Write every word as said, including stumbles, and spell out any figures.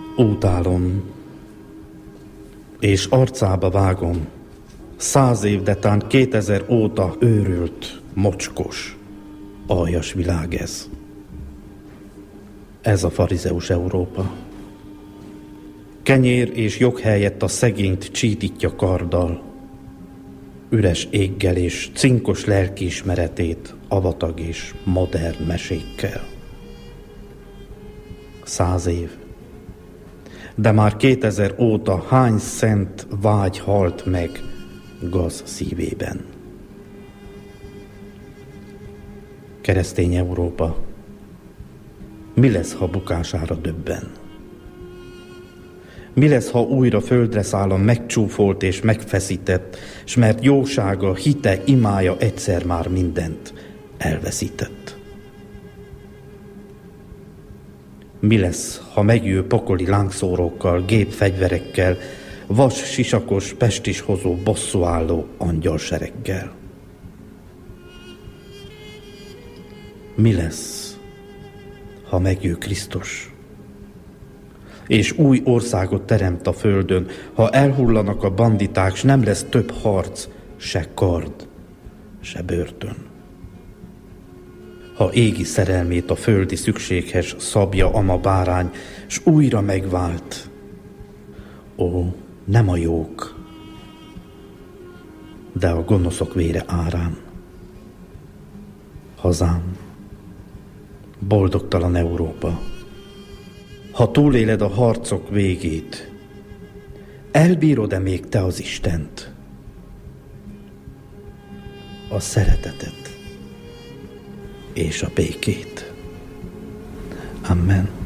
Útálom, és arcába vágom, száz év, de tán kétezer óta őrült, mocskos, aljas világ ez. Ez a farizeus Európa. Kenyér és jog helyett a szegényt csítítja karddal, üres éggel és cinkos lelkiismeretét avatag és modern mesékkel. Száz év. De már kétezer óta hány szent vágy halt meg gaz szívében. Keresztény Európa, mi lesz, ha bukására döbben? Mi lesz, ha újra földre száll a megcsúfolt és megfeszített, s mert jósága, hite, imája egyszer már mindent elveszített? Mi lesz, ha megjöjj pokoli lángszórókkal, gépfegyverekkel, vas sisakos pestis hozó bosszúálló angyalsereggel? Mi lesz, ha megjön Krisztus, és új országot teremt a földön, ha elhullanak a banditák, s nem lesz több harc, se kard, se börtön? Ha égi szerelmét a földi szükséghez szabja ama bárány, s újra megvált, ó, nem a jók, de a gonoszok vére árán. Hazám, boldogtalan Európa, ha túléled a harcok végét, elbírod-e még te az Istent, a szeretetet és a békét? Amen.